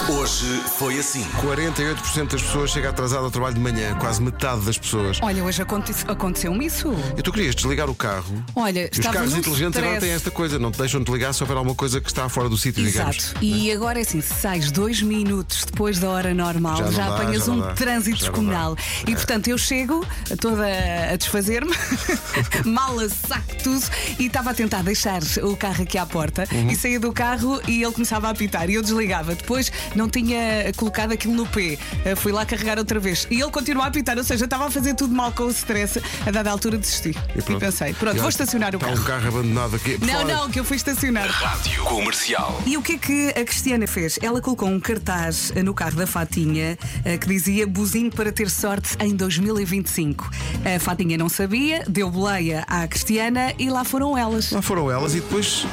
Hoje foi assim. 48% das pessoas chega atrasado ao trabalho de manhã, quase metade das pessoas. Olha, hoje aconteceu-me isso. E tu querias desligar o carro? Olha, e os estava carros num inteligentes agora stress. têm esta coisa, não te deixam desligar se houver alguma coisa que está fora do sítio, digamos. Exato. E agora é assim, se sais 2 minutos depois da hora normal, Já não dá, apanhas já não um dá. trânsito Já não descomunal. E portanto eu chego toda a desfazer-me, mala, saco, tudo, e estava a tentar deixar o carro aqui à porta e saía do carro e ele começava a apitar e eu desligava. Depois não tinha colocado aquilo no P. Fui lá carregar outra vez e ele continuou a apitar, ou seja, estava a fazer tudo mal com o stress. A dada altura desisti. E pensei, pronto, vou estacionar o Está carro. um carro abandonado aqui. Não, que eu fui estacionar. Rádio Comercial. E o que é que a Cristiana fez? Ela colocou um cartaz no carro da Fatinha que dizia buzinho para ter sorte em 2025. A Fatinha não sabia, deu boleia à Cristiana e lá foram elas. Lá foram elas e depois.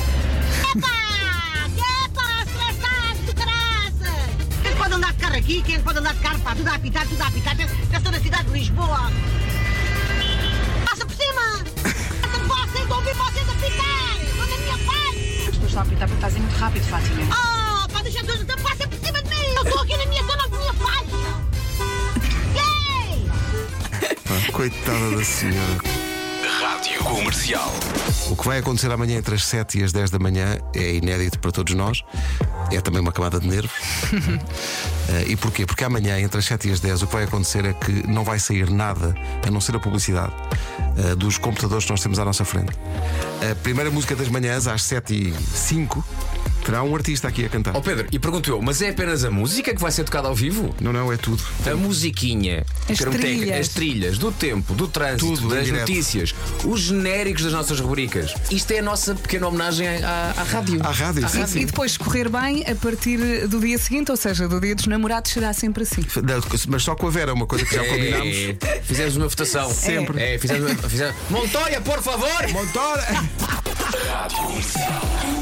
Quem pode andar de carro aqui? Quem pode andar de carro? Pá, tudo a apitar, tudo a apitar. Já estou na cidade de Lisboa. Passa por cima! Vocês ouvem vocês apitar! Estou na minha frente! As pessoas estão a apitar porque estás muito rápido, Fátima. Oh, pá, deixa tudo, passem por cima de mim! Eu estou aqui na minha zona, na minha faixa! Yay! Coitada da senhora. Rádio Comercial. O que vai acontecer amanhã entre as 7 e as 10 da manhã é inédito para todos nós. É também uma camada de nervos. E porquê? Porque amanhã, entre as 7 e as 10, o que vai acontecer é que não vai sair nada, a não ser a publicidade, dos computadores que nós temos à nossa frente. A primeira música das manhãs, às 7h05, terá um artista aqui a cantar. Ó Pedro, e pergunto eu, mas é apenas a música que vai ser tocada ao vivo? Não, é tudo. A musiquinha, As trilhas. as trilhas do tempo, do trânsito, Tudo em das direto. notícias, os genéricos das nossas rubricas. Isto é a nossa pequena homenagem à rádio. À rádio, sim, E sim. depois, se correr bem, a partir do dia seguinte, ou seja, do dia dos namorados, será sempre assim. Mas só com a Vera, uma coisa que já combinámos. Fizemos uma votação. Sempre. Fizemos. Montoya, por favor! Montora! Rádio Comercial.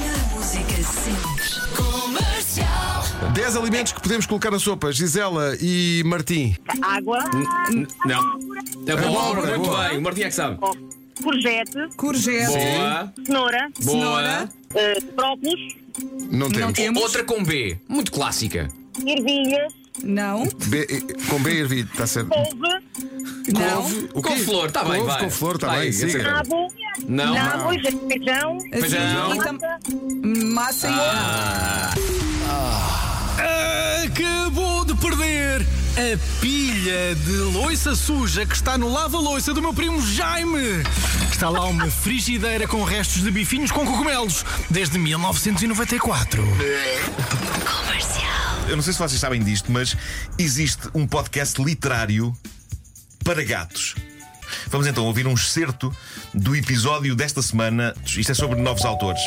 10 alimentos que podemos colocar na sopa. Gisela e Martim. Água, Não. Abóbora, Muito boa. bem, o Martim é que sabe. courgette, Courgette. Boa, cenoura, boa. brócolis, Não temos. temos. Outra com B, muito clássica. ervilhas, Não, Com B e ervilha, está certo. couve, não. O Com quê? flor, tá bem, Couve, vai. com flor, está Vai, bem, esse é siga. grande. nabo, Não. arroz, feijão, Feijão. E massa e Acabou de perder a pilha de louça suja que está no lava-louça do meu primo Jaime. Está lá uma frigideira com restos de bifinhos com cogumelos desde 1994. Eu não sei se vocês sabem disto, mas existe um podcast literário para gatos. Vamos então ouvir um excerto do episódio desta semana. Isto é sobre novos autores.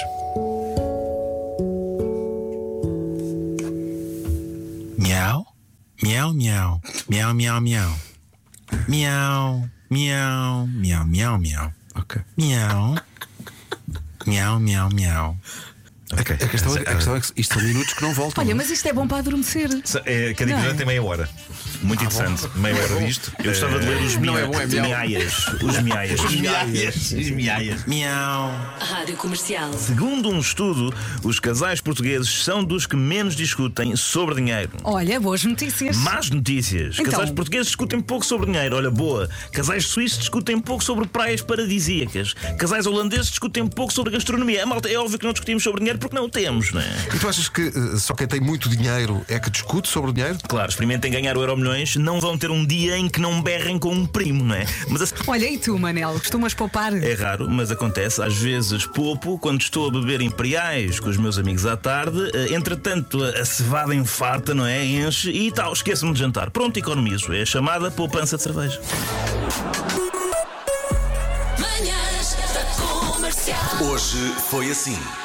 Miau, miau, miau, miau, miau, miau. Miau, miau, miau, miau, miau. Ok. Miau, miau, miau, miau. A questão é que isto são minutos que não voltam. Olha, mas isto é bom para adormecer. Cada episódio tem meia hora. Muito interessante. Meia hora disto. Eu gostava de ler os Não é bom, é miau. miaias. Os miaias. Os miaias. Os miaias. Miau. Rádio Comercial. Segundo um estudo, os casais portugueses são dos que menos discutem sobre dinheiro. Olha, boas notícias. Más notícias. Então. Casais portugueses discutem pouco sobre dinheiro. Olha, boa. Casais suíços discutem pouco sobre praias paradisíacas. Casais holandeses discutem pouco sobre gastronomia. A malta, é óbvio que não discutimos sobre dinheiro porque não o temos, não é? E tu achas que só quem tem muito dinheiro é que discute sobre o dinheiro? Claro, experimentem ganhar o Euromilhões, não vão ter um dia em que não berrem com um primo, não é? Mas Olha, e tu, Manel, costumas poupar? é raro, mas acontece. Às vezes poupo quando estou a beber imperiais com os meus amigos à tarde. Entretanto, a cevada infarta, não é? Enche e tal, esqueço-me de jantar. Pronto, economizo. É a chamada poupança de cerveja. Manhãs da Comercial. Hoje foi assim.